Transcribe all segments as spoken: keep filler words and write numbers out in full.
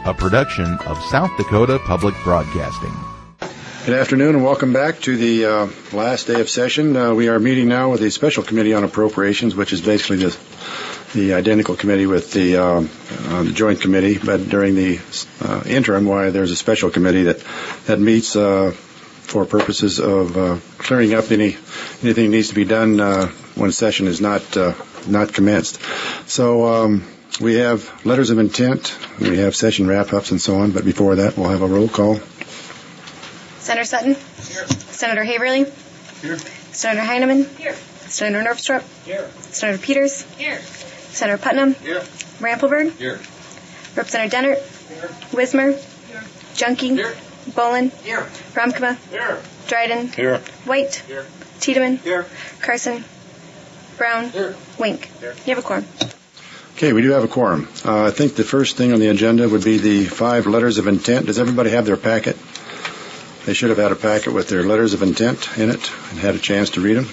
a production of South Dakota Public Broadcasting. Good afternoon and welcome back to the uh, last day of session. Uh, we are meeting now with the Special Committee on Appropriations, which is basically the, the identical committee with the, uh, uh, the Joint Committee, but during the uh, interim, why there's a special committee that, that meets uh, for purposes of uh, clearing up any anything that needs to be done uh, when session is not uh, not commenced. So um, we have letters of intent, we have session wrap-ups and so on, but before that we'll have a roll call. Senator Sutton? Here. Senator Haverly? Here. Senator Heineman? Here. Senator Northstrop? Here. Senator Peters? Here. Senator Putnam? Here. Rampelberg? Here. Representative Dennert? Here. Wismer? Here. Junkie? Here. Bolin? Here. Ramkema? Here. Dryden? Here. White? Here. Tiedemann? Here. Carson? Brown? Here. Wink? Here. You have a quorum. Okay, we do have a quorum. Uh, I think the first thing on the agenda would be the five letters of intent. Does everybody have their packet? They should have had a packet with their letters of intent in it and had a chance to read them.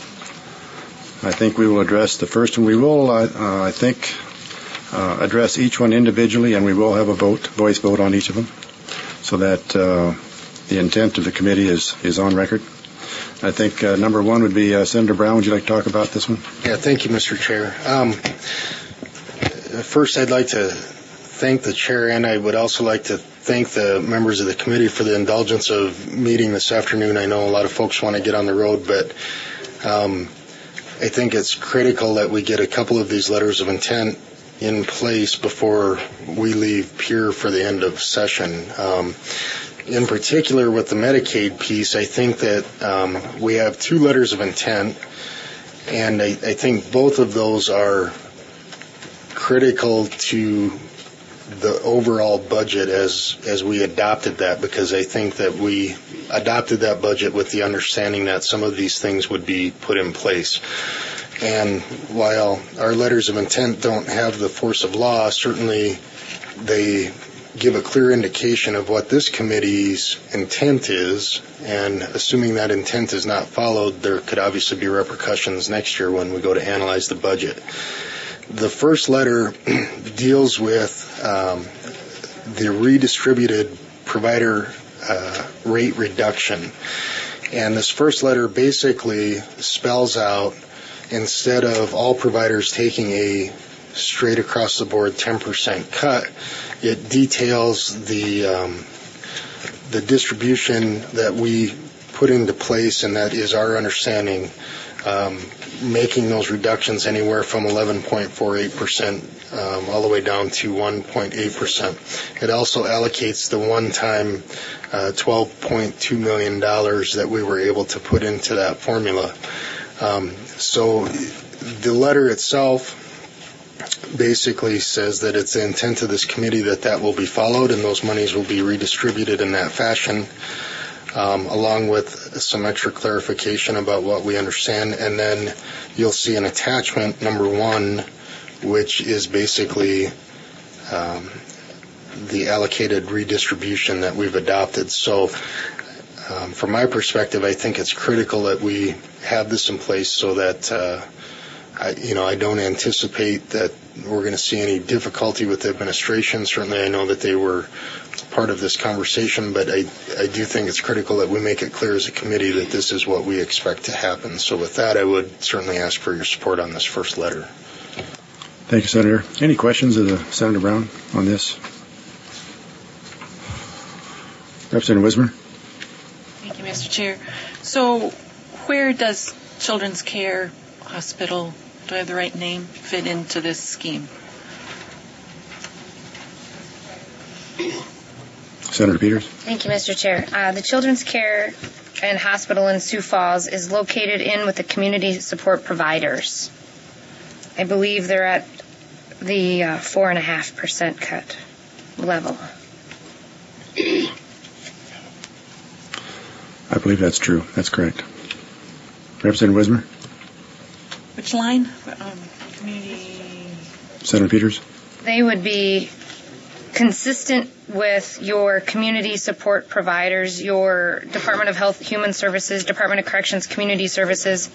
I think we will address the first one. We will, uh, uh, I think, uh, address each one individually, and we will have a vote, voice vote on each of them, so that uh, the intent of the committee is, is on record. I think uh, number one would be uh, Senator Brown. Would you like to talk about this one? Yeah, thank you, Mister Chair. Um, first, I'd like to thank the chair, and I would also like to thank the members of the committee for the indulgence of meeting this afternoon. I know a lot of folks want to get on the road, but um, I think it's critical that we get a couple of these letters of intent in place before we leave Pierre for the end of session. Um, in particular, with the Medicaid piece, I think that um, we have two letters of intent, and I, I think both of those are critical to the overall budget as as we adopted that, because I think that we adopted that budget with the understanding that some of these things would be put in place. And while our letters of intent don't have the force of law, certainly they give a clear indication of what this committee's intent is, and assuming that intent is not followed, there could obviously be repercussions next year when we go to analyze the budget. The first letter deals with um, the redistributed provider uh, rate reduction. And this first letter basically spells out, instead of all providers taking a straight across the board ten percent cut, it details the um, the distribution that we put into place, and that is our understanding, um, making those reductions anywhere from eleven point four eight percent um, all the way down to one point eight percent. It also allocates the one-time uh, twelve point two million dollars that we were able to put into that formula. Um, so the letter itself basically says that it's the intent of this committee that that will be followed, and those monies will be redistributed in that fashion, um, along with some extra clarification about what we understand. And then you'll see an attachment, number one, which is basically um, the allocated redistribution that we've adopted. So um, from my perspective, I think it's critical that we have this in place so that uh, I, you know, I don't anticipate that we're going to see any difficulty with the administration. Certainly I know that they were part of this conversation, but I, I do think it's critical that we make it clear as a committee that this is what we expect to happen. So with that, I would certainly ask for your support on this first letter. Thank you, Senator. Any questions of the Senator Brown on this? Representative Wismer. Thank you, Mister Chair. So where does Children's Care Hospital, do I have the right name, fit into this scheme? Senator Peters. Thank you, Mister Chair. Uh, the Children's Care and Hospital in Sioux Falls is located in with the community support providers. I believe they're at the uh, four and a half percent cut level. I believe that's true. That's correct. Representative Wismer. Which line? Um, community. Senator Peters. They would be consistent with your community support providers, your Department of Health, Human Services, Department of Corrections, Community Services.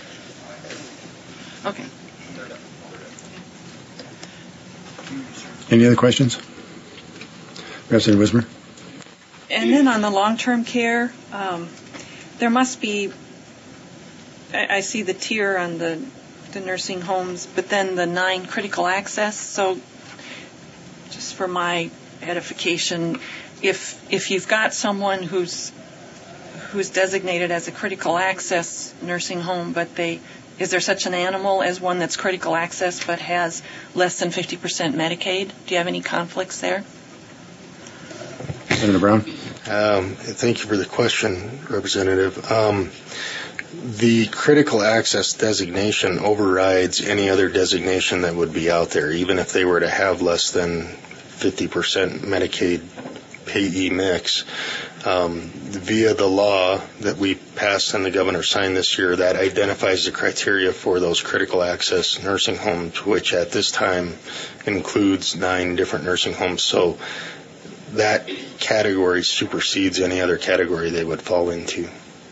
Okay. Any other questions? Representative Wismer. And then on the long-term care, um, there must be, I, I see the tier on the, the nursing homes, but then the nine critical access. So just for my edification, if if you've got someone who's who's designated as a critical access nursing home, but they, is there such an animal as one that's critical access but has less than fifty percent Medicaid? Do you have any conflicts there? Senator Brown. Um, thank you for the question, Representative. Um, the critical access designation overrides any other designation that would be out there, even if they were to have less than fifty percent Medicaid payee mix. Um, via the law that we passed and the governor signed this year, that identifies the criteria for those critical access nursing homes, which at this time includes nine different nursing homes. So that category supersedes any other category they would fall into.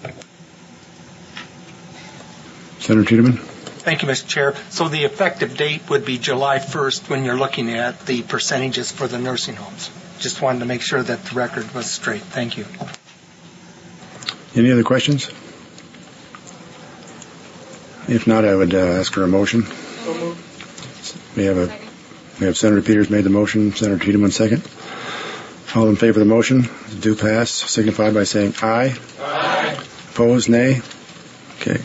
Senator Tiedemann. Thank you, Mister Chair. So the effective date would be July first when you're looking at the percentages for the nursing homes. Just wanted to make sure that the record was straight. Thank you. Any other questions? If not, I would uh, ask for a motion. So moved. We have a we have Senator Peters made the motion, Senator Tiedemann second. All in favor of the motion, do pass, signify by saying aye. Aye. Opposed, nay. Okay.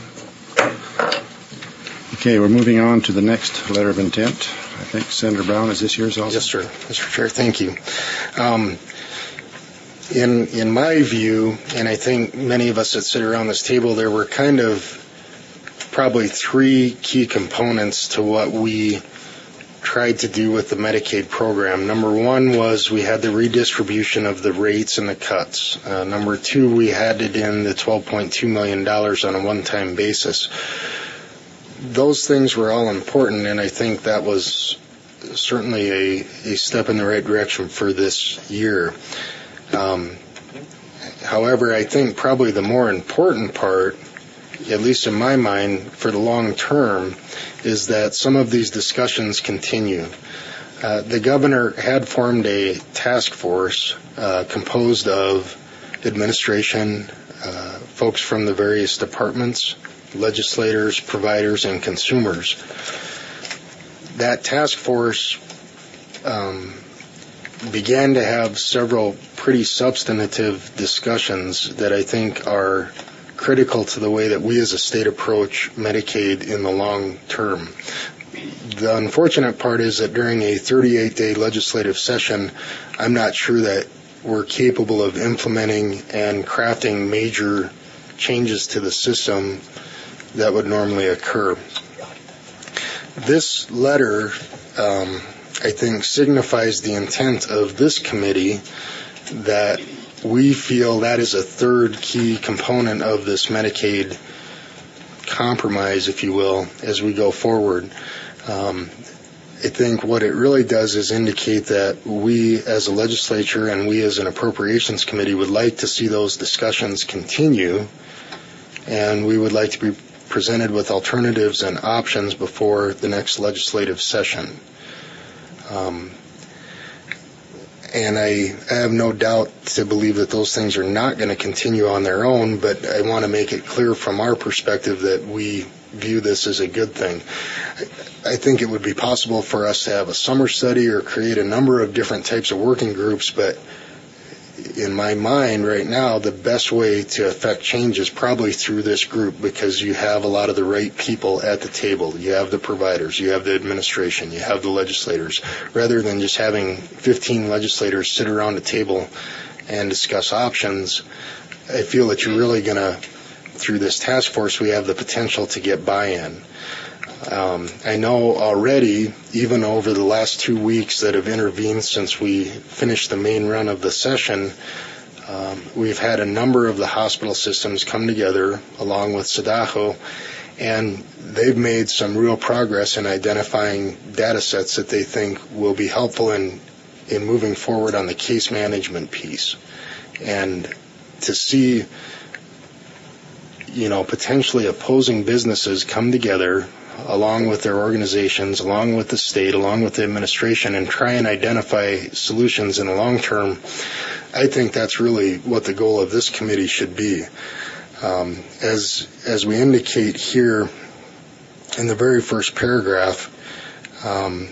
Okay, we're moving on to the next letter of intent. I think Senator Brown, is this yours also? Yes, sir. Mister Chair, thank you. Um, in in my view, and I think many of us that sit around this table, there were kind of probably three key components to what we tried to do with the Medicaid program. Number one was we had the redistribution of the rates and the cuts. Uh, number two, we added in the twelve point two million dollars on a one-time basis. Those things were all important, and I think that was certainly a, a step in the right direction for this year. Um, however, I think probably the more important part, at least in my mind, for the long term, is that some of these discussions continue. Uh, the governor had formed a task force uh, composed of administration, uh, folks from the various departments, legislators, providers, and consumers. That task force um, began to have several pretty substantive discussions that I think are critical to the way that we as a state approach Medicaid in the long term. The unfortunate part is that during a thirty-eight day legislative session, I'm not sure that we're capable of implementing and crafting major changes to the system that would normally occur. This letter, um, I think, signifies the intent of this committee that we feel that is a third key component of this Medicaid compromise, if you will, as we go forward. Um, I think what it really does is indicate that we as a legislature and we as an appropriations committee would like to see those discussions continue, and we would like to be presented with alternatives and options before the next legislative session. Um, and I, I have no doubt to believe that those things are not going to continue on their own, but I want to make it clear from our perspective that we view this as a good thing. I, I think it would be possible for us to have a summer study or create a number of different types of working groups, but in my mind right now, the best way to affect change is probably through this group, because you have a lot of the right people at the table. You have the providers, you have the administration, you have the legislators, rather than just having fifteen legislators sit around a table and discuss options. I feel that you're really going to, through this task force, we have the potential to get buy-in. Um, I know already, even over the last two weeks that have intervened since we finished the main run of the session, um, we've had a number of the hospital systems come together along with SEDAJO, and they've made some real progress in identifying data sets that they think will be helpful in, in moving forward on the case management piece. And to see, you know, potentially opposing businesses come together, along with their organizations, along with the state, along with the administration, and try and identify solutions in the long term, I think that's really what the goal of this committee should be. Um, as as we indicate here in the very first paragraph, um,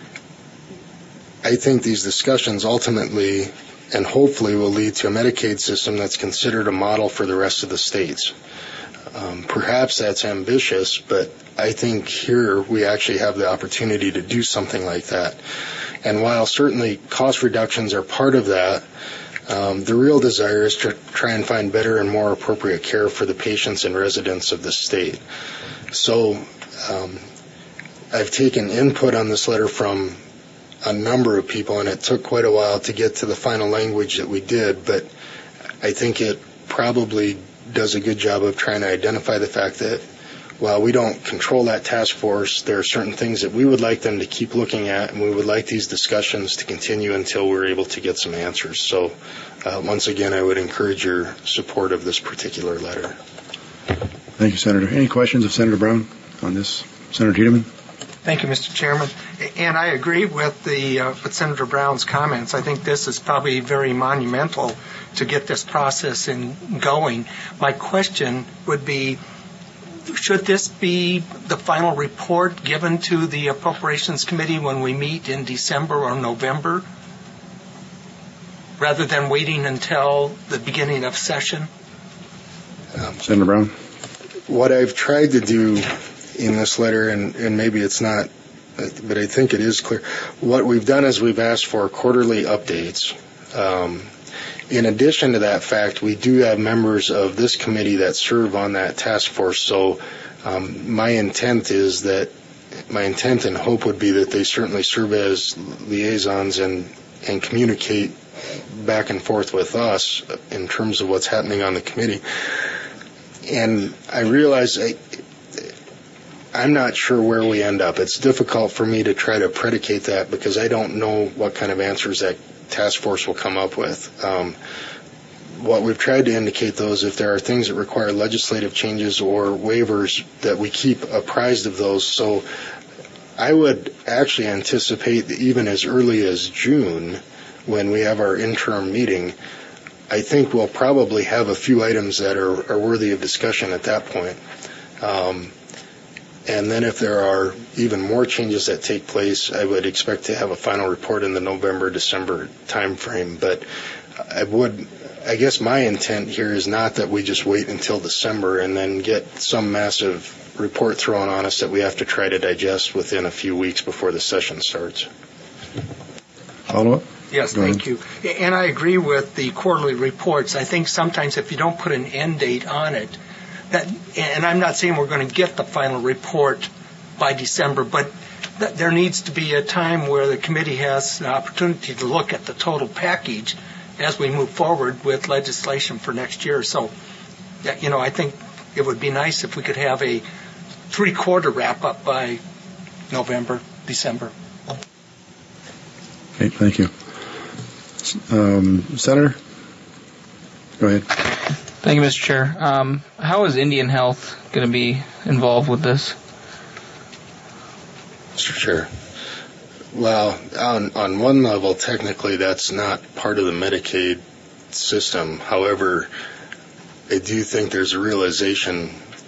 I think these discussions ultimately and hopefully will lead to a Medicaid system that's considered a model for the rest of the states. Um, perhaps that's ambitious, but I think here we actually have the opportunity to do something like that. And while certainly cost reductions are part of that, um, the real desire is to try and find better and more appropriate care for the patients and residents of the state. So um, I've taken input on this letter from a number of people, and it took quite a while to get to the final language that we did, but I think it probably does a good job of trying to identify the fact that while we don't control that task force, there are certain things that we would like them to keep looking at, and we would like these discussions to continue until we're able to get some answers. So uh, once again, I would encourage your support of this particular letter. Thank you, Senator. Any questions of Senator Brown on this? Senator Tiedemann? Thank you, Mister Chairman. And I agree with the uh, with Senator Brown's comments. I think this is probably very monumental to get this process in going. My question would be, should this be the final report given to the Appropriations Committee when we meet in December or November, rather than waiting until the beginning of session? Um, Senator Brown? What I've tried to do in this letter, and, and maybe it's not, but I think it is clear, what we've done is we've asked for quarterly updates. Um, in addition to that fact, we do have members of this committee that serve on that task force, so um, my intent is that, my intent and hope would be that they certainly serve as liaisons and, and communicate back and forth with us in terms of what's happening on the committee. And I realize I, I'm not sure where we end up. It's difficult for me to try to predicate that because I don't know what kind of answers that task force will come up with. Um, what we've tried to indicate, though, is if there are things that require legislative changes or waivers, that we keep apprised of those. So I would actually anticipate that even as early as June, when we have our interim meeting, I think we'll probably have a few items that are, are worthy of discussion at that point. Um, And then if there are even more changes that take place, I would expect to have a final report in the November, December time frame. But I would, I guess my intent here is not that we just wait until December and then get some massive report thrown on us that we have to try to digest within a few weeks before the session starts. Follow up? Yes, thank you. And I agree with the quarterly reports. I think sometimes if you don't put an end date on it, that, and I'm not saying we're going to get the final report by December, but th- there needs to be a time where the committee has an opportunity to look at the total package as we move forward with legislation for next year. So, you know, I think it would be nice if we could have a three-quarter wrap-up by November, December. Okay, thank you. Um, Senator? Go ahead. Thank you, Mister Chair. Um, how is Indian Health going to be involved with this? Mister Chair. Well, on, on one level, technically that's not part of the Medicaid system. However, I do think there's a realization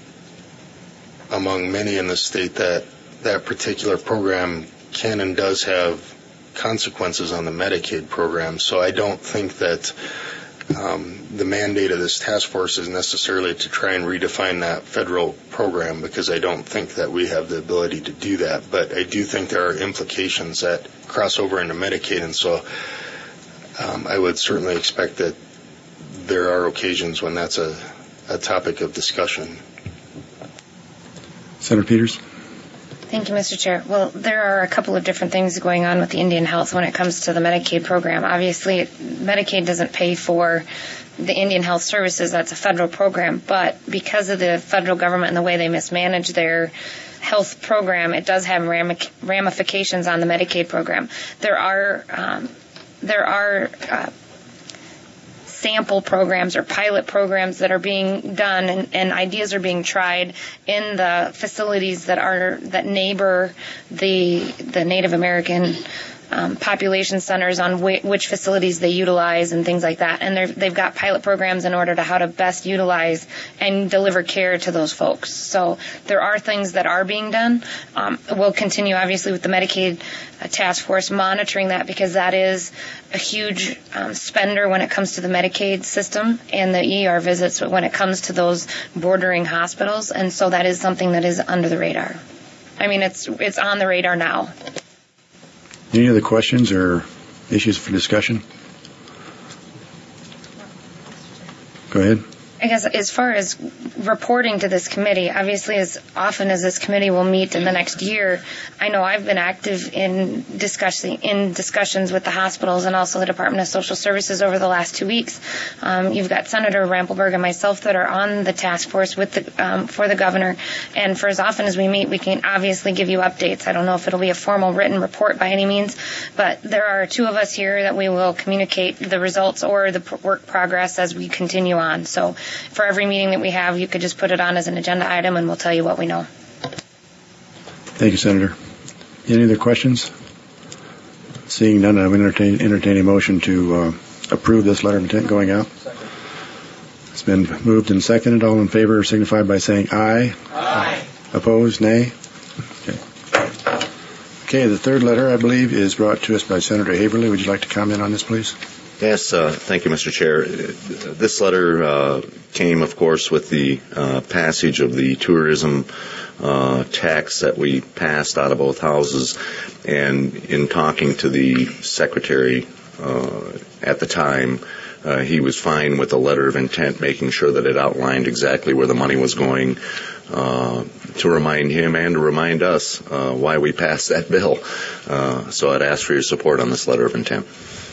among many in the state that that particular program can and does have consequences on the Medicaid program. So I don't think that Um, the mandate of this task force is necessarily to try and redefine that federal program, because I don't think that we have the ability to do that. But I do think there are implications that cross over into Medicaid, and so um, I would certainly expect that there are occasions when that's a, a topic of discussion. Senator Peters? Thank you, Mister Chair. Well, there are a couple of different things going on with the Indian Health when it comes to the Medicaid program. Obviously, Medicaid doesn't pay for the Indian Health Services. That's a federal program. But because of the federal government and the way they mismanage their health program, it does have ramifications on the Medicaid program. There are um, there are uh, sample programs or pilot programs that are being done, and, and ideas are being tried in the facilities that are that neighbor the the Native American Um, population centers on wh- which facilities they utilize and things like that. And they've got pilot programs in order to how to best utilize and deliver care to those folks. So there are things that are being done. Um, we'll continue, obviously, with the Medicaid uh, task force monitoring that, because that is a huge um, spender when it comes to the Medicaid system and the E R visits when it comes to those bordering hospitals. And so that is something that is under the radar. I mean, it's it's on the radar now. Any other questions or issues for discussion? Go ahead. I guess as far as reporting to this committee, obviously as often as this committee will meet in the next year, I know I've been active in discussing in discussions with the hospitals and also the Department of Social Services over the last two weeks. Um, you've got Senator Rampelberg and myself that are on the task force with the um, for the governor, and for as often as we meet, we can obviously give you updates. I don't know if it'll be a formal written report by any means, but there are two of us here that we will communicate the results or the work progress as we continue on. So for every meeting that we have, you could just put it on as an agenda item, and we'll tell you what we know. Thank you, Senator. Any other questions? Seeing none, I would entertain, entertain a motion to uh, approve this letter of intent going out. It's been moved and seconded. All in favor signify by saying aye. Aye. Opposed, nay. Okay. Okay, the third letter, I believe, is brought to us by Senator Haverly. Would you like to comment on this, please? Yes, uh, thank you, Mister Chair. This letter uh, came, of course, with the uh, passage of the tourism uh, tax that we passed out of both houses. And in talking to the Secretary uh, at the time, uh, he was fine with the letter of intent, making sure that it outlined exactly where the money was going, uh, to remind him and to remind us uh, why we passed that bill. Uh, so I'd ask for your support on this letter of intent.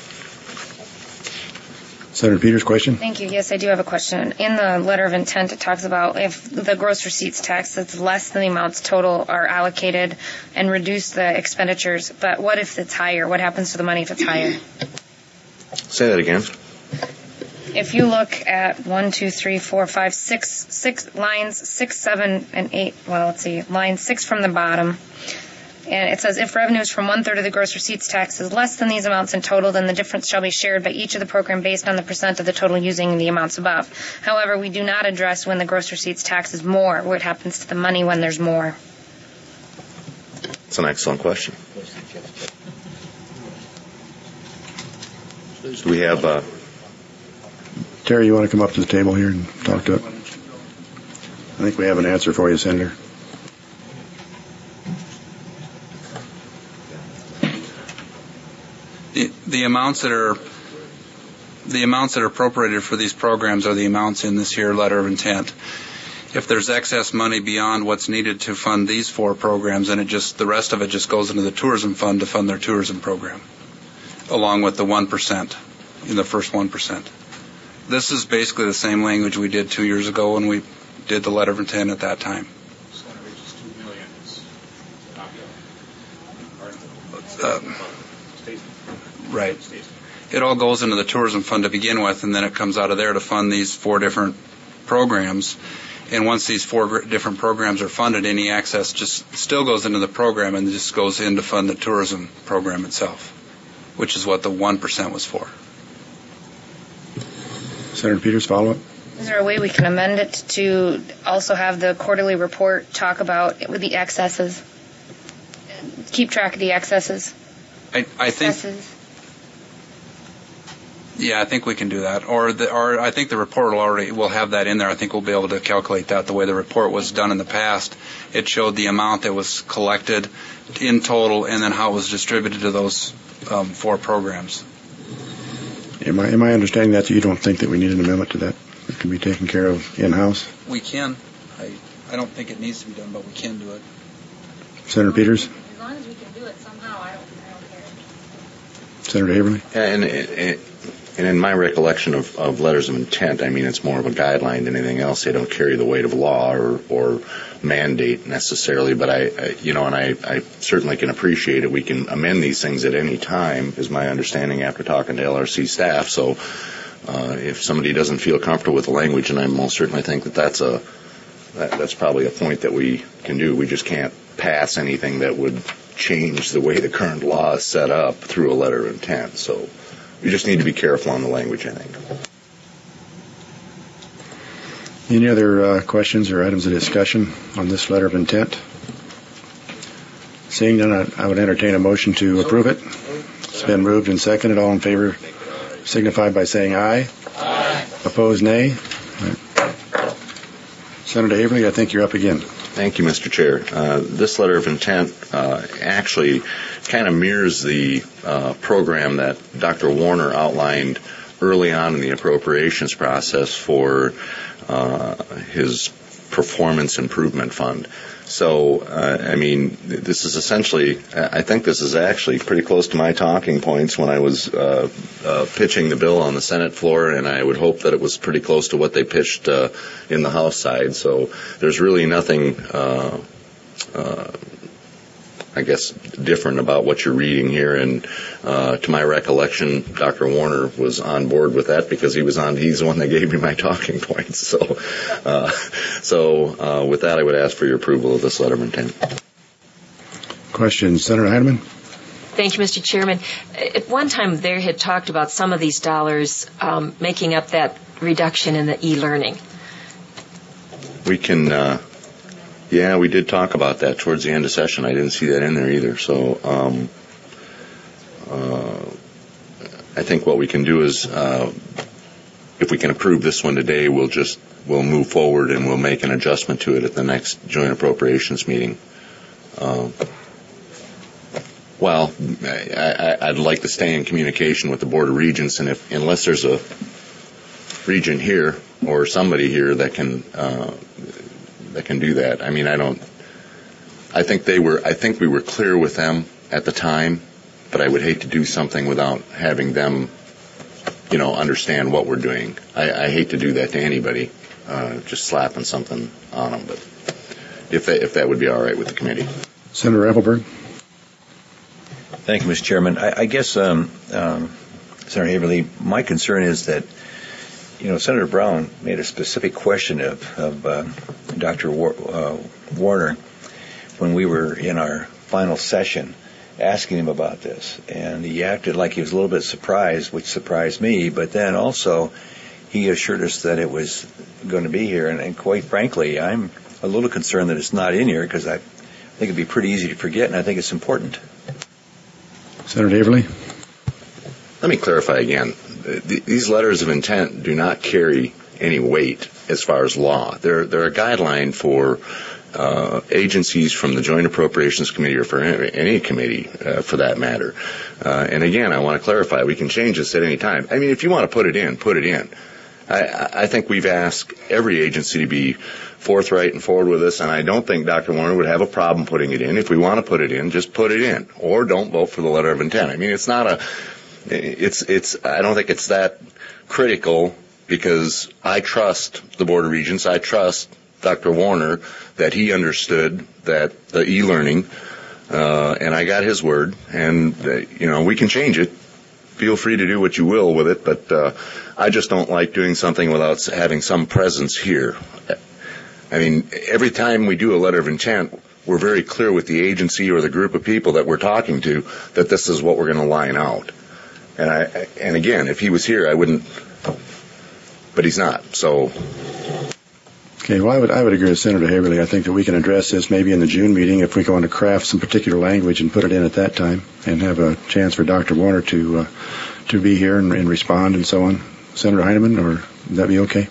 Senator Peters, question? Thank you. Yes, I do have a question. In the letter of intent, it talks about if the gross receipts tax that's less than the amounts total are allocated and reduce the expenditures. But what if it's higher? What happens to the money if it's higher? Say that again. If you look at one, two, three, four, five, six, six lines, six, seven, and eight. Well, let's see, line six from the bottom. And it says, if revenues from one-third of the gross receipts tax is less than these amounts in total, then the difference shall be shared by each of the program based on the percent of the total using the amounts above. However, we do not address when the gross receipts tax is more, what happens to the money when there's more. It's an excellent question. Do we have... Uh, Terry, you want to come up to the table here and talk to it? I think we have an answer for you, Senator. The, the amounts that are the amounts that are appropriated for these programs are the amounts in this here letter of intent. If there's excess money beyond what's needed to fund these four programs, then it just the rest of it just goes into the tourism fund to fund their tourism program, along with the one percent in the first one percent. This is basically the same language we did two years ago when we did the letter of intent at that time. Um, Right. It all goes into the tourism fund to begin with, and then it comes out of there to fund these four different programs. And once these four different programs are funded, any excess just still goes into the program and just goes in to fund the tourism program itself, which is what the one percent was for. Senator Peters, follow-up? Is there a way we can amend it to also have the quarterly report talk about with the excesses? Keep track of the excesses? I, I think... Excesses. Yeah, I think we can do that. Or the, or I think the report will already will have that in there. I think we'll be able to calculate that the way the report was done in the past. It showed the amount that was collected in total and then how it was distributed to those um, four programs. Am I, am I understanding that you don't think that we need an amendment to that? It can be taken care of in-house? We can. I, I don't think it needs to be done, but we can do it. Senator Peters? As long as we can do it somehow, I don't, I don't care. Senator Haverly? and, and, and in my recollection of, of letters of intent, I mean, it's more of a guideline than anything else. They don't carry the weight of law or, or mandate necessarily, but I, I you know, and I, I certainly can appreciate it. We can amend these things at any time, is my understanding after talking to L R C staff. So uh, if somebody doesn't feel comfortable with the language, and I most certainly think that that's a that, that's probably a point that we can do. We just can't pass anything that would change the way the current law is set up through a letter of intent. So we just need to be careful on the language, I think. Any other uh, questions or items of discussion on this letter of intent? Seeing none, I, I would entertain a motion to approve it. It's been moved and seconded. All in favor signify by saying aye. Aye. Opposed, nay. Right. Senator Haverly, I think you're up again. Thank you, Mister Chair. Uh, this letter of intent uh, actually kind of mirrors the uh, program that Doctor Warner outlined early on in the appropriations process for uh, his performance improvement fund. So, uh, I mean, this is essentially, I think this is actually pretty close to my talking points when I was uh, uh, pitching the bill on the Senate floor, and I would hope that it was pretty close to what they pitched uh, in the House side. So there's really nothing, uh, uh, I guess, different about what you're reading here. And uh, to my recollection, Doctor Warner was on board with that because he was on. He's the one that gave me my talking points. So, uh, so uh, with that, I would ask for your approval of this letter of intent. Questions, Senator Heineman? Thank you, Mister Chairman. At one time, there had talked about some of these dollars um, making up that reduction in the e-learning. We can. Uh, Yeah, we did talk about that towards the end of session. I didn't see that in there either. So um, uh, I think what we can do is, uh, if we can approve this one today, we'll just we'll move forward and we'll make an adjustment to it at the next joint appropriations meeting. Uh, well, I, I, I'd like to stay in communication with the Board of Regents, and if unless there's a regent here or somebody here that can. Uh, that can do that. I mean, I don't, I think they were, I think we were clear with them at the time, but I would hate to do something without having them, you know, understand what we're doing. I, I hate to do that to anybody, uh, just slapping something on them, but if that, if that would be all right with the committee. Senator Appleberg. Thank you, Mister Chairman. I, I guess, um, um, Senator Haverly, my concern is that You know, Senator Brown made a specific question of, of uh, Doctor War, uh, Warner when we were in our final session asking him about this. And he acted like he was a little bit surprised, which surprised me. But then also he assured us that it was going to be here. And, and quite frankly, I'm a little concerned that it's not in here because I think it'd be pretty easy to forget, and I think it's important. Senator Haverly. Let me clarify again. These letters of intent do not carry any weight as far as law. They're, they're a guideline for uh, agencies from the Joint Appropriations Committee or for any, any committee, uh, for that matter. Uh, and again, I want to clarify, we can change this at any time. I mean, if you want to put it in, put it in. I, I think we've asked every agency to be forthright and forward with this, and I don't think Doctor Warner would have a problem putting it in. If we want to put it in, just put it in. Or don't vote for the letter of intent. I mean, it's not a... It's, it's, I don't think it's that critical because I trust the Board of Regents. I trust Doctor Warner that he understood that the e-learning, uh, and I got his word, and, uh, you know, we can change it. Feel free to do what you will with it, but, uh, I just don't like doing something without having some presence here. I mean, every time we do a letter of intent, we're very clear with the agency or the group of people that we're talking to that this is what we're going to line out. And I, and again, if he was here, I wouldn't, but he's not, so. Okay, well, I would, I would agree with Senator Haverly. I think that we can address this maybe in the June meeting if we go on to craft some particular language and put it in at that time and have a chance for Doctor Warner to, uh, to be here and, and respond and so on. Senator Heineman, or would that be okay?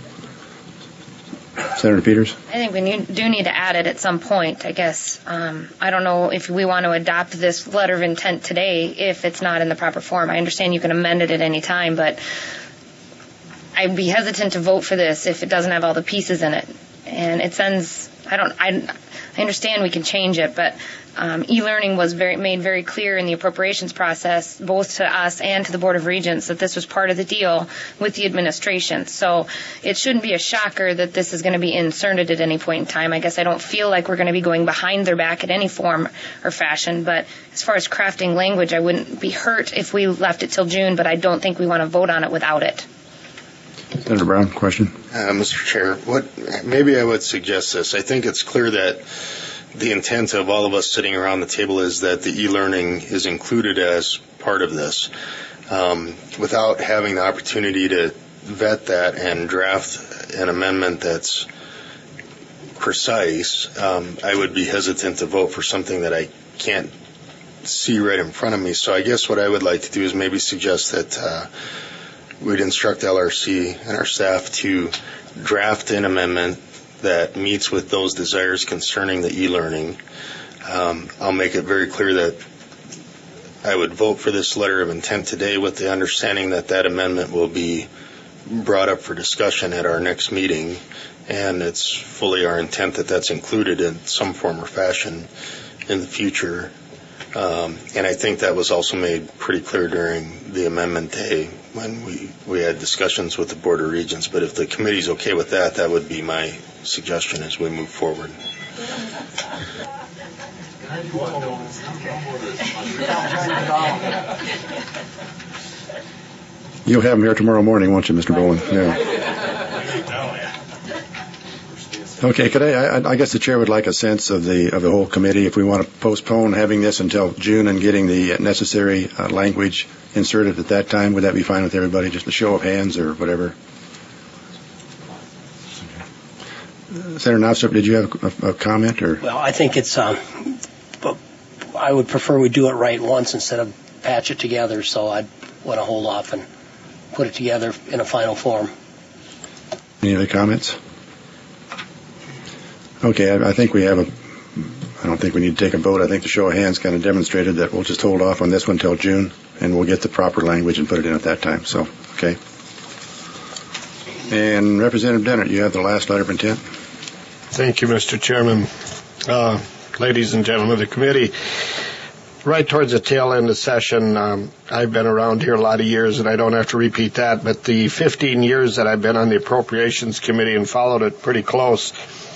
Senator Peters? I think we need, do need to add it at some point, I guess. Um, I don't know if we want to adopt this letter of intent today if it's not in the proper form. I understand you can amend it at any time, but I'd be hesitant to vote for this if it doesn't have all the pieces in it. And it sends, I don't, I, I understand we can change it, but um, e-learning was very, made very clear in the appropriations process, both to us and to the Board of Regents, that this was part of the deal with the administration. So it shouldn't be a shocker that this is going to be inserted at any point in time. I guess I don't feel like we're going to be going behind their back in any form or fashion, but as far as crafting language, I wouldn't be hurt if we left it till June, but I don't think we want to vote on it without it. Senator Brown, question? Uh, Mister Chair, what maybe I would suggest this. I think it's clear that the intent of all of us sitting around the table is that the e-learning is included as part of this. Um, without having the opportunity to vet that and draft an amendment that's precise, um, I would be hesitant to vote for something that I can't see right in front of me. So I guess what I would like to do is maybe suggest that uh, we'd instruct L R C and our staff to draft an amendment that meets with those desires concerning the e-learning. Um, I'll make it very clear that I would vote for this letter of intent today with the understanding that that amendment will be brought up for discussion at our next meeting, and it's fully our intent that that's included in some form or fashion in the future. Um, and I think that was also made pretty clear during the amendment day when we, we had discussions with the Board of Regents. But if the committee's okay with that, that would be my suggestion as we move forward. You'll have him here tomorrow morning, won't you, Mister Bowen? Yeah. Okay, could I, I, I guess the chair would like a sense of the of the whole committee. If we want to postpone having this until June and getting the necessary uh, language inserted at that time, would that be fine with everybody? Just a show of hands or whatever. Uh, Senator Knobstrup, did you have a, a comment or? Well, I think it's. Um, I would prefer we do it right once instead of patch it together. So I'd want to hold off and put it together in a final form. Any other comments? Okay, I, I think we have a, I don't think we need to take a vote. I think the show of hands kind of demonstrated that we'll just hold off on this one until June, and we'll get the proper language and put it in at that time. So, okay. And Representative Dennett, you have the last letter of intent. Thank you, Mister Chairman. Uh, ladies and gentlemen of the committee, right towards the tail end of session, um, I've been around here a lot of years, and I don't have to repeat that, but the fifteen years that I've been on the Appropriations Committee and followed it pretty close,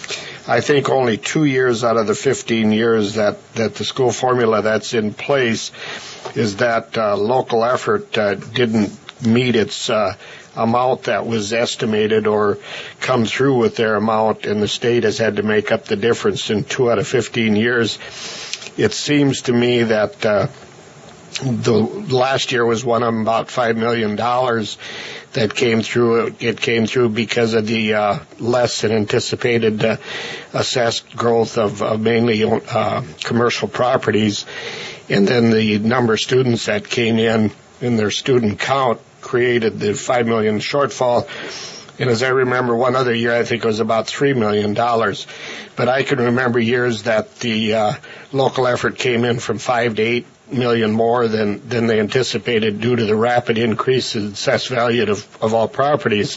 I think only two years out of the fifteen years that, that the school formula that's in place is that uh, local effort uh, didn't meet its uh, amount that was estimated or come through with their amount, and the state has had to make up the difference in two out of fifteen years. It seems to me that uh, the last year was one of them about five million dollars that came through. It came through because of the uh, less than anticipated uh, assessed growth of, of mainly uh, commercial properties, and then the number of students that came in in their student count created the five million shortfall. And as I remember, one other year, I think it was about three million dollars. But I can remember years that the uh, local effort came in from five to eight million more than, than they anticipated due to the rapid increase in assessed value of, of all properties.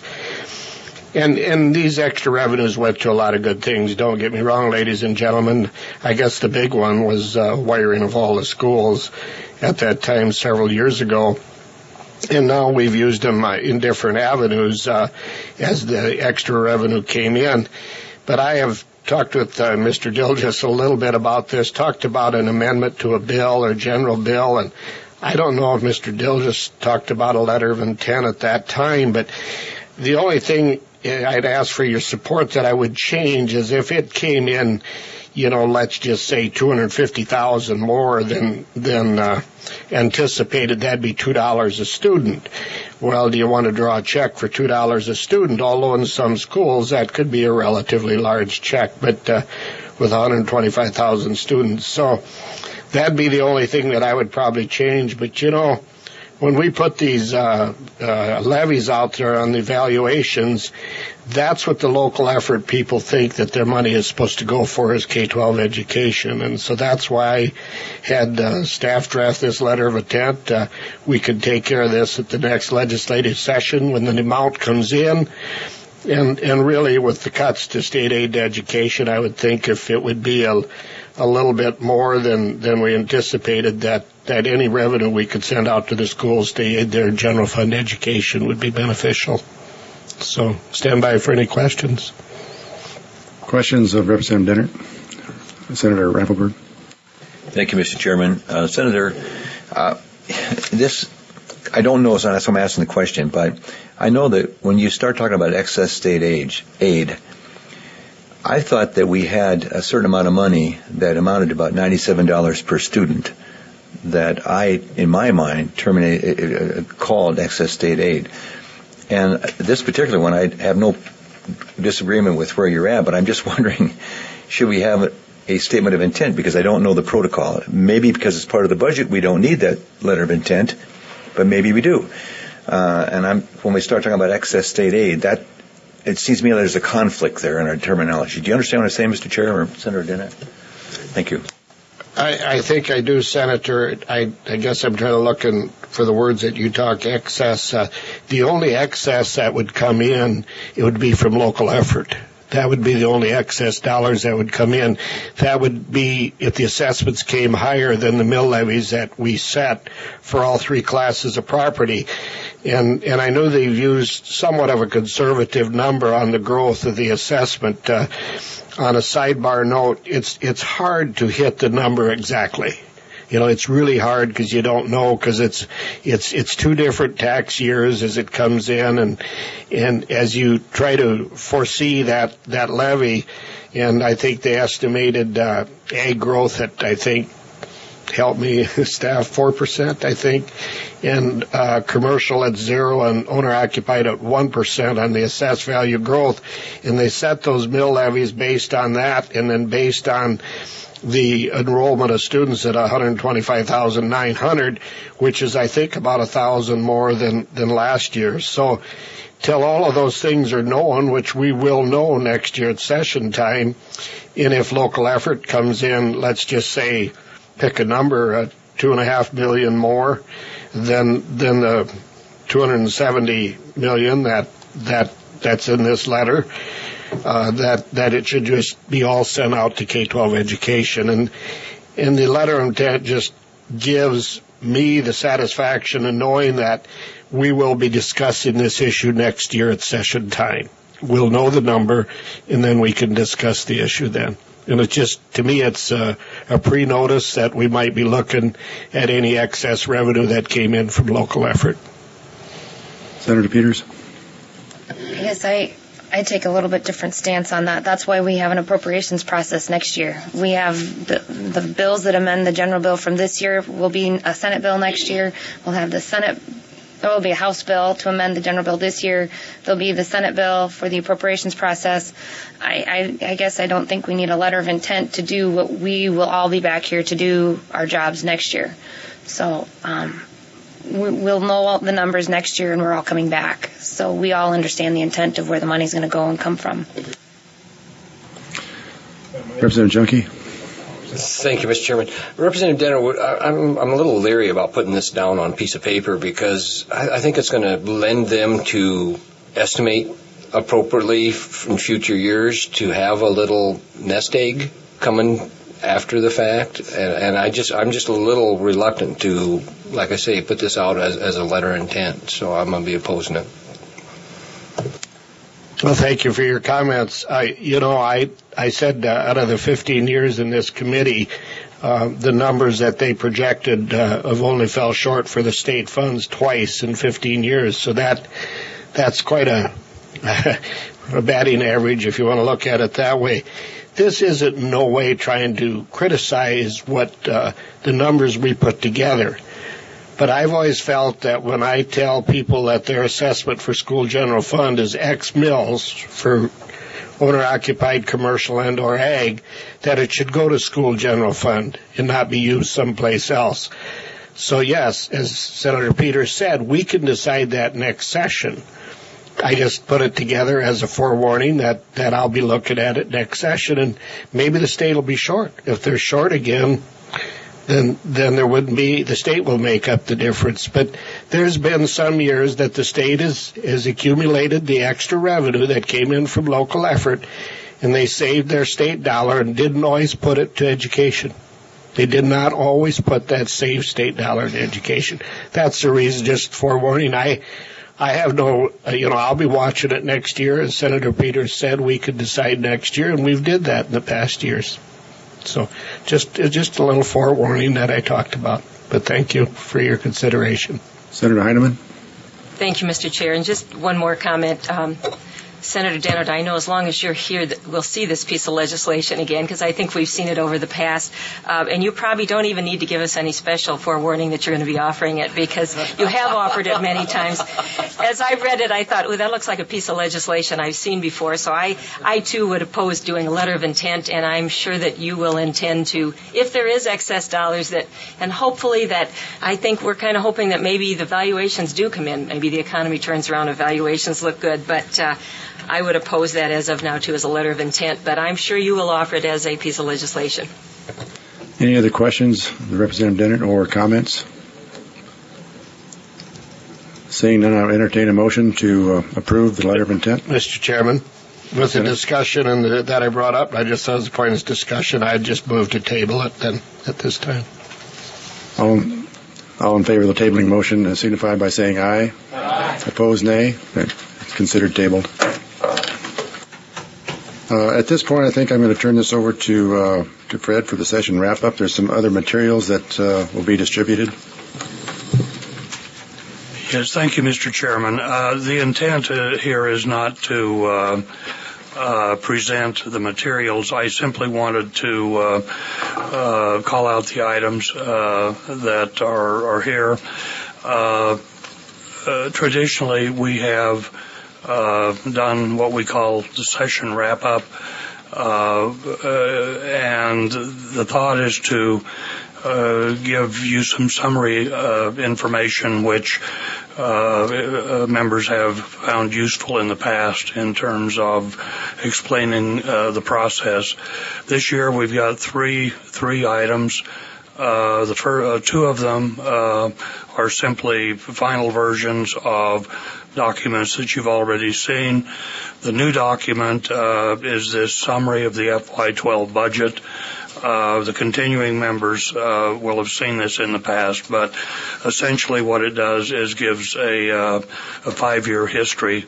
And, and these extra revenues went to a lot of good things. Don't get me wrong, ladies and gentlemen. I guess the big one was uh, wiring of all the schools at that time several years ago. And now we've used them uh, in different avenues uh, as the extra revenue came in. But I have talked with uh, Mister Dilges a little bit about this, talked about an amendment to a bill or general bill, and I don't know if Mister Dilges talked about a letter of intent at that time, but the only thing I'd ask for your support that I would change is if it came in, you know, let's just say two hundred fifty thousand more than than uh, anticipated, that'd be two dollars a student. Well, do you want to draw a check for two dollars a student? Although in some schools that could be a relatively large check, but uh, with one hundred twenty-five thousand students. So that'd be the only thing that I would probably change. But, you know, when we put these uh, uh, levies out there on the evaluations, that's what the local effort people think that their money is supposed to go for, is K twelve education. And so that's why I had uh, staff draft this letter of intent. Uh, we could take care of this at the next legislative session when the amount comes in. And, and really with the cuts to state aid to education, I would think if it would be a, a little bit more than, than we anticipated, that, that any revenue we could send out to the schools to aid their general fund education would be beneficial. So stand by for any questions. Questions of Representative Dennert? Senator Raffleberg. Thank you, Mister Chairman. Uh, Senator, uh, this I don't know, so that's why I'm asking the question, but I know that when you start talking about excess state age, aid, I thought that we had a certain amount of money that amounted to about ninety-seven dollars per student that I, in my mind, terminated, uh, called excess state aid. And this particular one, I have no disagreement with where you're at, but I'm just wondering, should we have a statement of intent? Because I don't know the protocol. Maybe because it's part of the budget, we don't need that letter of intent, but maybe we do. Uh, and I'm, when we start talking about excess state aid, that it seems to me there's a conflict there in our terminology. Do you understand what I'm saying, Mister Chair, or Senator Dennett? Thank you. I, I think I do, Senator. I, I guess I'm trying to look in, for the words that you talk, excess. Uh, the only excess that would come in, it would be from local effort. That would be the only excess dollars that would come in. That would be if the assessments came higher than the mill levies that we set for all three classes of property. And, and I know they've used somewhat of a conservative number on the growth of the assessment. Uh, on a sidebar note, it's, it's hard to hit the number exactly. You know, it's really hard because you don't know, because it's it's it's two different tax years as it comes in, and and as you try to foresee that that levy, and I think they estimated uh, ag growth at, I think, help me staff, four percent, I think, and uh, commercial at zero and owner occupied at one percent on the assessed value growth, and they set those mill levies based on that, and then based on the enrollment of students at one hundred twenty-five thousand nine hundred, which is, I think, about a thousand more than, than last year. So till all of those things are known, which we will know next year at session time, and if local effort comes in, let's just say, pick a number, uh, two and a half million more than, than the two hundred seventy million that, that, that's in this letter, Uh, that, that it should just be all sent out to K twelve education. And, and the letter of intent just gives me the satisfaction in knowing that we will be discussing this issue next year at session time. We'll know the number, and then we can discuss the issue then. And it's just, to me, it's a, a pre-notice that we might be looking at any excess revenue that came in from local effort. Senator Peters? Yes, I... I take a little bit different stance on that. That's why we have an appropriations process next year. We have the, the bills that amend the general bill from this year will be a Senate bill next year. We'll have the Senate, there will be a House bill to amend the general bill this year. There'll be the Senate bill for the appropriations process. I, I, I guess I don't think we need a letter of intent to do what we will all be back here to do our jobs next year. So, um, we'll know all the numbers next year, and we're all coming back. So we all understand the intent of where the money's going to go and come from. Representative Junkie. Thank you, Mister Chairman. Representative Denner, I'm, I'm a little leery about putting this down on a piece of paper because I, I think it's going to lend them to estimate appropriately in future years to have a little nest egg coming after the fact, and, and I just, I'm just a little reluctant to, like I say, put this out as, as a letter of intent, so I'm going to be opposing it. Well, thank you for your comments. I, you know, I, I said uh, out of the fifteen years in this committee, uh, the numbers that they projected uh, have only fell short for the state funds twice in fifteen years, so that, that's quite a, a batting average if you want to look at it that way. This isn't in no way trying to criticize what uh, the numbers we put together. But I've always felt that when I tell people that their assessment for school general fund is X mills for owner-occupied commercial and or ag, that it should go to school general fund and not be used someplace else. So yes, as Senator Peters said, we can decide that next session. I just put it together as a forewarning that, that I'll be looking at it next session, and maybe the state will be short. If they're short again, then then there wouldn't be, the state will make up the difference. But there's been some years that the state has, has accumulated the extra revenue that came in from local effort, and they saved their state dollar and didn't always put it to education. They did not always put that saved state dollar to education. That's the reason, just forewarning. I I have no, uh, you know, I'll be watching it next year. As Senator Peters said, we could decide next year, and we've did that in the past years. So just just a little forewarning that I talked about. But thank you for your consideration. Senator Heineman? Thank you, Mister Chair. And just one more comment. Um, Senator Dennard, I know as long as you're here that we'll see this piece of legislation again, because I think we've seen it over the past. Uh, and you probably don't even need to give us any special forewarning that you're going to be offering it, because you have offered it many times. As I read it, I thought, well, that looks like a piece of legislation I've seen before. So I, I too would oppose doing a letter of intent, and I'm sure that you will intend to, if there is excess dollars, that, and hopefully that, I think we're kind of hoping that maybe the valuations do come in. Maybe the economy turns around and valuations look good. But uh, I would oppose that as of now, too, as a letter of intent, but I'm sure you will offer it as a piece of legislation. Any other questions, Representative Dennard, or comments? Seeing none, I'll entertain a motion to uh, approve the letter of intent. Mister Chairman, with the discussion and the, that I brought up, I just, as a point of discussion, I'd just move to table it then at this time. All, all in favor of the tabling motion uh, signify by saying aye. Aye. Opposed, nay. It's considered tabled. Uh, at this point, I think I'm going to turn this over to uh, to Fred for the session wrap-up. There's some other materials that uh, will be distributed. Yes, thank you, Mister Chairman. Uh, the intent uh, here is not to uh, uh, present the materials. I simply wanted to uh, uh, call out the items uh, that are, are here. Uh, uh, traditionally, we have Uh, done what we call the session wrap-up, uh, uh, and the thought is to uh, give you some summary uh, information which uh, uh, members have found useful in the past in terms of explaining uh, the process. This year we've got three three items. Uh, the fir- uh, two of them uh, are simply final versions of documents that you've already seen. The new document uh, is this summary of the F Y twelve budget. Uh, the continuing members uh, will have seen this in the past, but essentially what it does is gives a, uh, a five-year history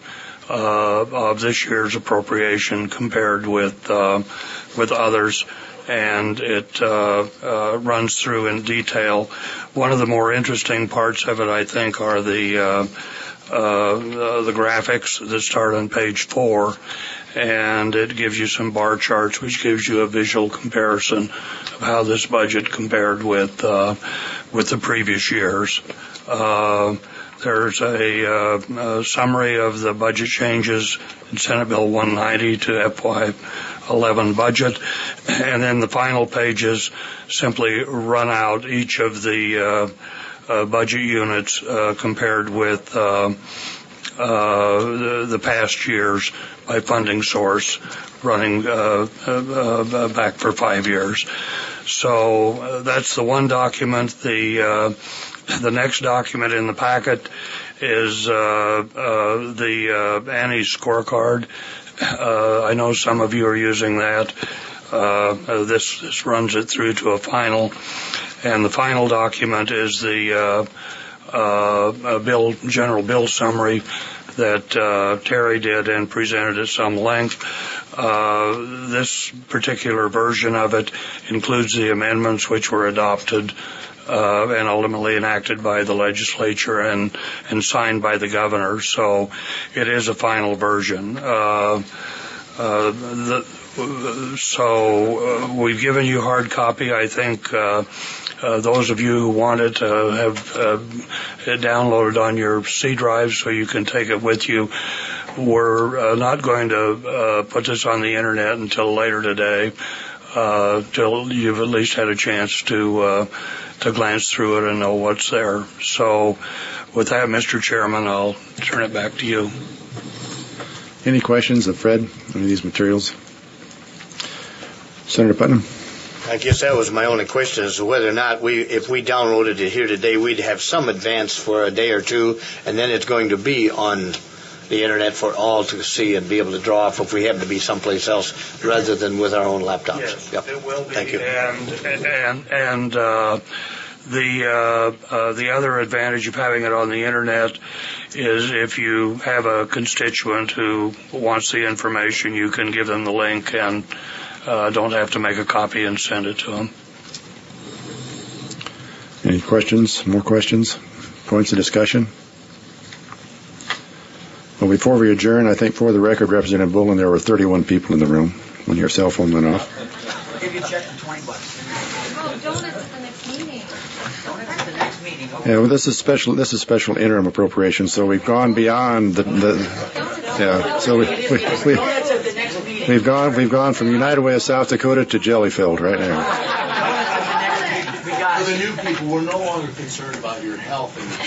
uh, of this year's appropriation compared with uh, with others. And it uh, uh, runs through in detail. One of the more interesting parts of it, I think, are the uh, uh, the graphics that start on page four, and it gives you some bar charts, which gives you a visual comparison of how this budget compared with uh, with the previous years. Uh, There's a, uh, a summary of the budget changes in Senate Bill one ninety to F Y eleven budget, and then the final pages simply run out each of the uh, uh, budget units uh, compared with uh, uh, the, the past years by funding source, running uh, uh, back for five years. So uh, that's the one document. The uh, The next document in the packet is uh, uh, the uh, Annie's scorecard. Uh, I know some of you are using that. Uh, this, this runs it through to a final. And the final document is the uh, uh, bill, general bill summary that uh, Terry did and presented at some length. Uh, this particular version of it includes the amendments which were adopted Uh, and ultimately enacted by the legislature and, and signed by the governor. So it is a final version. Uh, uh, the, so uh, we've given you hard copy. I think uh, uh, those of you who want it uh, have uh, downloaded on your C drive so you can take it with you. We're uh, not going to uh, put this on the internet until later today, uh, till you've at least had a chance to uh, to glance through it and know what's there. So with that, Mister Chairman, I'll turn it back to you. Any questions of Fred on these materials? Senator Putnam? I guess that was my only question as to whether or not we, if we downloaded it here today, we'd have some advance for a day or two, and then it's going to be on the internet for all to see and be able to draw off if we happen to be someplace else rather than with our own laptops. Yes, yep. It will be. Thank you. And and and uh, the uh, uh, the other advantage of having it on the internet is if you have a constituent who wants the information, you can give them the link and uh, don't have to make a copy and send it to them. Any questions? More questions? Points of discussion? Well, before we adjourn, I think for the record, Representative Bullen, there were thirty-one people in the room when your cell phone went off. I'll give you a check for twenty bucks. Oh, donuts at the next meeting. Donuts at the next meeting. Okay. Yeah, well, this is special. This is special interim appropriation, so we've gone beyond the. the yeah, so we, we, we we've gone we've gone from United Way of South Dakota to Jellyfield right now. For the new people, we're no longer concerned about your health. And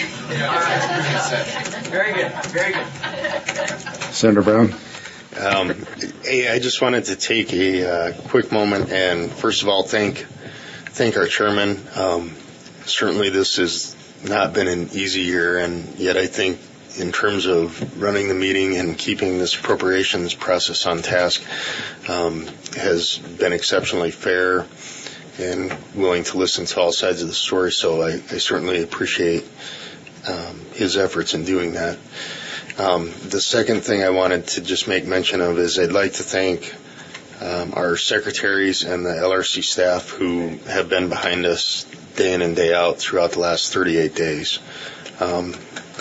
very good. Very good. Senator Brown. Um, hey, I just wanted to take a uh, quick moment and first of all thank thank our chairman. Um, certainly, this has not been an easy year, and yet I think in terms of running the meeting and keeping this appropriations process on task um, has been exceptionally fair and willing to listen to all sides of the story. So I, I certainly appreciate um, his efforts in doing that. Um, the second thing I wanted to just make mention of is I'd like to thank um, our secretaries and the L R C staff who have been behind us day in and day out throughout the last thirty-eight days. Um,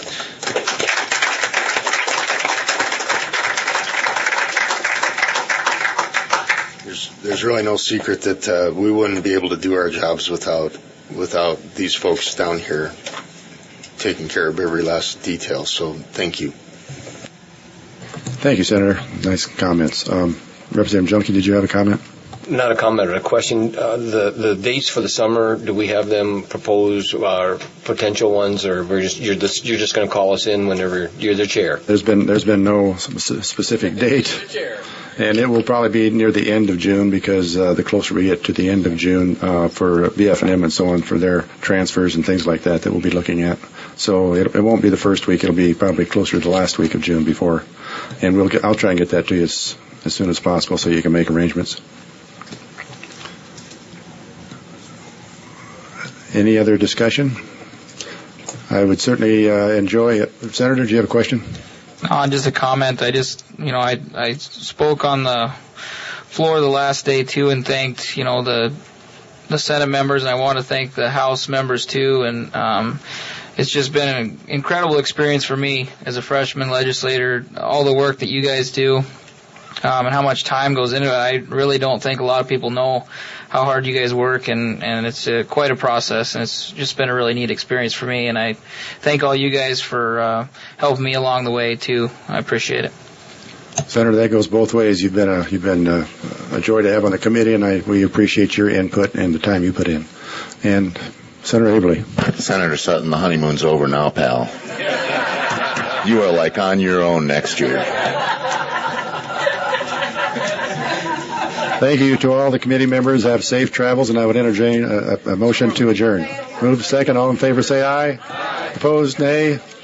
there's, there's really no secret that uh, we wouldn't be able to do our jobs without without these folks down here taking care of every last detail. So thank you. Thank you, Senator. Nice comments. Um, Representative Junkie, did you have a comment? Not a comment, a question. Uh, the the dates for the summer, do we have them proposed, or potential ones, or we're just you're just you're just going to call us in whenever you're the chair? There's been there's been no specific date, and it will probably be near the end of June because uh, the closer we get to the end of June uh, for B F and M and so on for their transfers and things like that that we'll be looking at. So it, it won't be the first week; it'll be probably closer to the last week of June before, and we'll get, I'll try and get that to you as, as soon as possible so you can make arrangements. Any other discussion? I would certainly uh, enjoy it. Senator, do you have a question? Uh, just a comment. I just, you know, I I spoke on the floor the last day too, and thanked, you know, the the Senate members, and I want to thank the House members too. And um, it's just been an incredible experience for me as a freshman legislator. All the work that you guys do, um, and how much time goes into it. I really don't think a lot of people know how hard you guys work, and, and it's uh, quite a process, and it's just been a really neat experience for me, and I thank all you guys for uh, helping me along the way, too. I appreciate it. Senator, that goes both ways. You've been a, you've been a, a joy to have on the committee, and I, we appreciate your input and the time you put in. And Senator Averly. Senator Sutton, the honeymoon's over now, pal. You are like on your own next year. Thank you to all the committee members. Have safe travels, and I would entertain a, a motion to adjourn. Move second. All in favor say aye. Aye. Opposed, nay.